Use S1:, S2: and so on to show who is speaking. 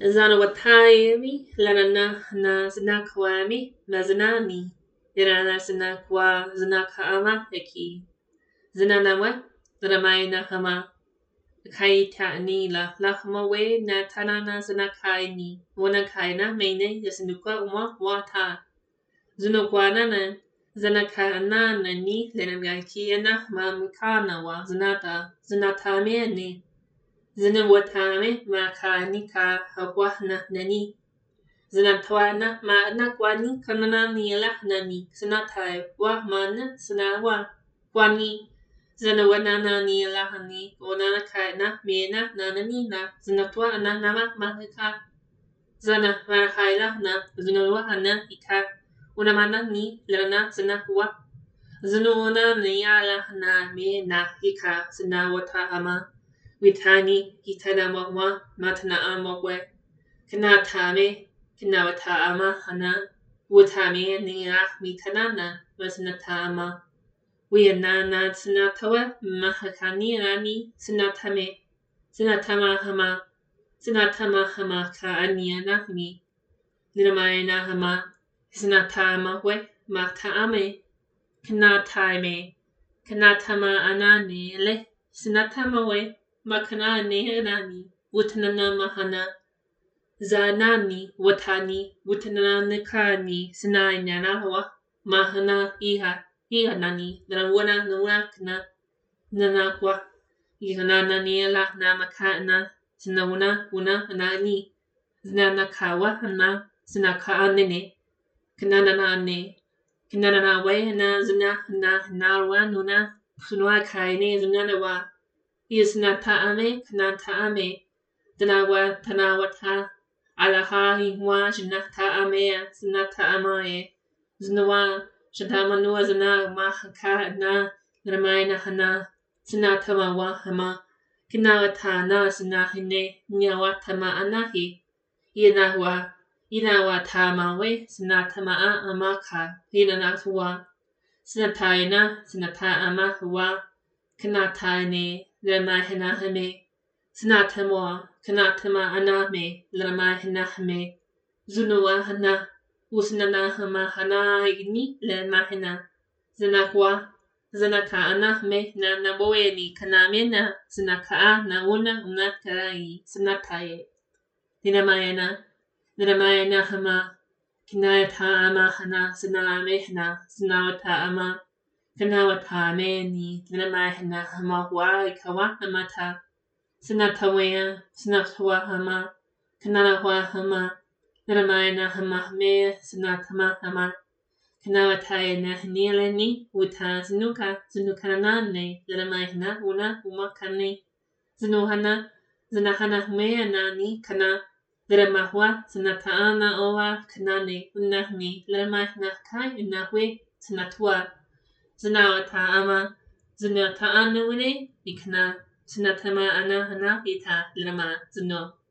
S1: Zanawatayami, Lanana, Naznakwami, Naznani, Iranasnakwa, Znakaama, Eki, Zananawa, Ramaina Hama, Kaita Nila, Lahmawe, Natanana Zanakaini, Wanakaina, Mene, Yasnuka, Wata, Zunukwanana, Zanakana, Nani, Lenamakiana, Mamukanawa, Zanatame, Zinawatame makanika hawahna nani. Zinatwana ma nakwani kanana nila nani. Zinatai wa mana zinawa kwani. Zinawanana nila hani. Wanana kaina mena nanani na. Zinatwana nama mahika. Zana marahaila na. Zinawahana ika. Unamana ni lana zinawa. Zinuwana niyala na mena ika. Zinawata ama. Witani hitanamawa matana amagwe kanatame kanawataama hana wutame niya mitanana wasanatama wianana sinatawa mahakani rani sinatama hama ka aniana mi niramaina hama sinatama we mataame kanatama anane le sinatama we Makana neherani, wutanana mahana, zanani, watani, wutananakani, sinainanawa, mahana, iha nani, nawana, nawakna, nanakwa, ihanana niela, namakana, sinawana, nani, zinanakawa, hana, sinakaanene, kanana we, narwa, nuna, sunwakaine, zinanawa, Isnataame, Knataame, Danawa, Tanawata, Alaha, Hwa, Janataamea, Snataamae, Znawa, Shatamanua, Zana, Mahaka, Na, Ramaina Hana, Sinatamawa, Hama, Kinawata, Na, Sinahine, Nyawatama Anahi, Inawa Tamawe, Sinatama Amaka, Hinanatwa, Sinataina, Sinataama, Hwa, Kanatane, Lamahinahame, Sinatamwa, Kanatama Aname, Lamahinahame, Zunua Hana, Usnana Hama Hana Igni, Lamahina, Zanakwa, Zanaka Anahme, Nanaboeni, Kanamena, Zanaka, Nauna, Unakarai, Sinataye, Ninamayana Hama, Kinayata Amahana, Sinamehna, Sinawata Ama, Kanawata meni, Namahana Hamawa, Kawa Hamata, Sinatawea, Sinatwa Hama, Kananawa Hama, Namaina Hamahme, Sinatama Hama, Kanawataya Nileni, Uta Zinukanane, Lamahana, Umakane, Zinuhana, Zinahana Meanani, Kana, Lamahwa, Sinataana Oa, Kanane, Unahni, Lamahna Kai, Unahwe, Sinatwa. Zinawata ama zinata anuine ikna sinatama ana hana ita lama zino